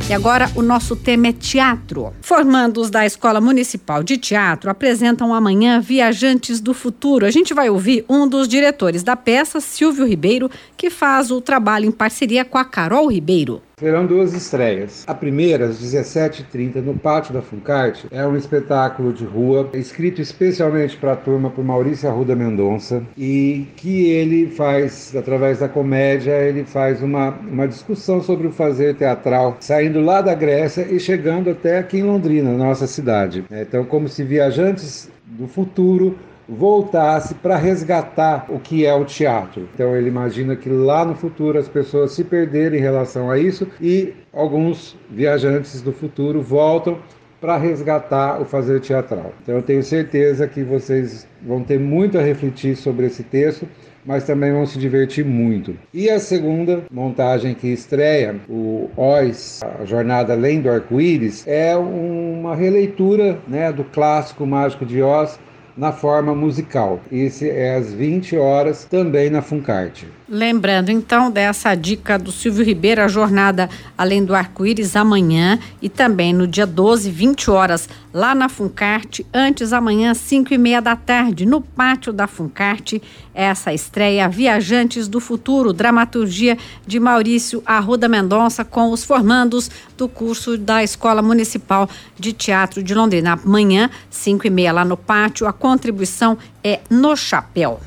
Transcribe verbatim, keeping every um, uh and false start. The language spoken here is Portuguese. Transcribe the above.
E agora o nosso tema é teatro. Formandos da Escola Municipal de Teatro apresentam amanhã Viajantes do Futuro. A gente vai ouvir um dos diretores da peça, Silvio Ribeiro, que faz o trabalho em parceria com a Carol Ribeiro. Serão duas estreias. A primeira, às dezessete e trinta, no Pátio da Funcarte, é um espetáculo de rua, escrito especialmente para a turma por Maurício Arruda Mendonça, e que ele faz, através da comédia, ele faz uma, uma discussão sobre o fazer teatral, saindo lá da Grécia e chegando até aqui em Londrina, nossa cidade. Então, como se viajantes do futuro voltasse para resgatar o que é o teatro. Então ele imagina que lá no futuro as pessoas se perderem em relação a isso e alguns viajantes do futuro voltam para resgatar o fazer teatral. Então eu tenho certeza que vocês vão ter muito a refletir sobre esse texto, mas também vão se divertir muito. E a segunda montagem que estreia, o Oz, a Jornada Além do Arco-Íris, é uma releitura, né, do clássico Mágico de Oz, na forma musical. Esse é às vinte horas, também na Funcarte. Lembrando, então, dessa dica do Silvio Ribeiro, a Jornada Além do Arco-Íris, amanhã, e também no dia doze, vinte horas, lá na Funcarte, antes amanhã, cinco e meia da tarde, no Pátio da Funcarte, essa estreia Viajantes do Futuro, dramaturgia de Maurício Arruda Mendonça, com os formandos do curso da Escola Municipal de Teatro de Londrina. Amanhã, cinco e meia, lá no Pátio, a contribuição é no chapéu.